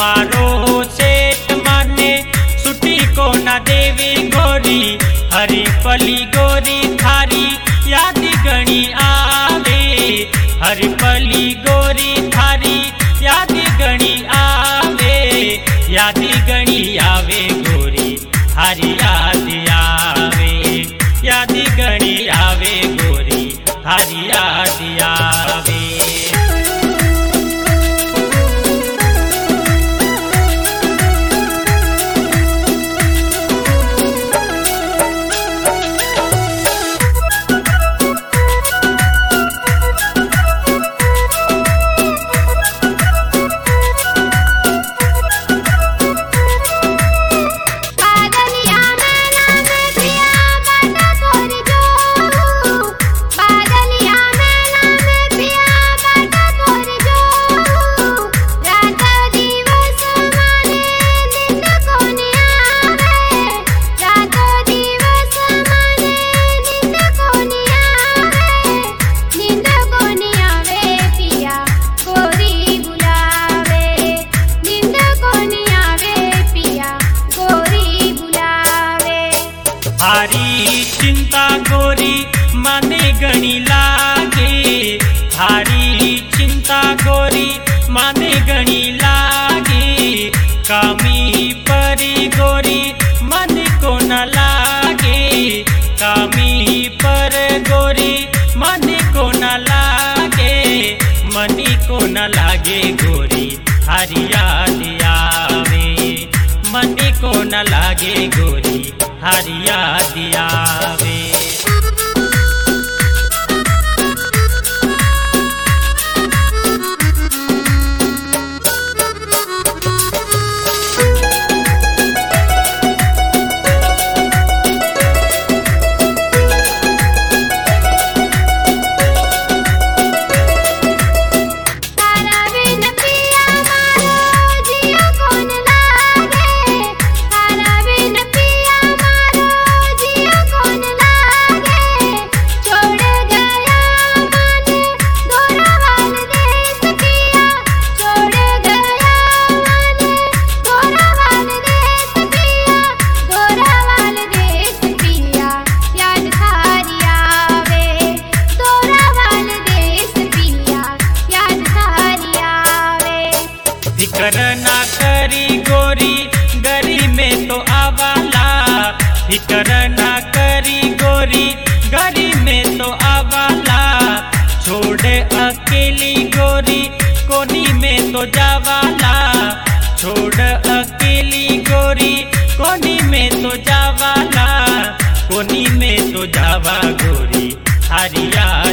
मारो सेठ माने सुटी को न देवी गोरी, हरी पली गोरी थारी याद गणी आवे, हरी पली गोरी थारी याद गणी आवे, याद गणी आवे गोरी हरी याद आवे, याद गणी आवे गोरी हरी याद आवे। हारी चिंता गोरी माने गणी लागे, हारी चिंता गोरी माने गणी लागे, कामी परी गोरी मन को न लागे, कामी पर गोरी मन को न लागे, मनी को न लागे गोरी हरी याद आवे, मनी को न लागे गोरी हरी याद आवे। फिकर ना करी गोरी गरी में तो आवाला, फिकर ना करी गोरी गरी में तो आवाला, छोड़ अकेली गोरी कोनी में तो जावाला, छोड़ अकेली गोरी कोनी में तो जावाला, कोनी में तो जावा गोरी हरी याद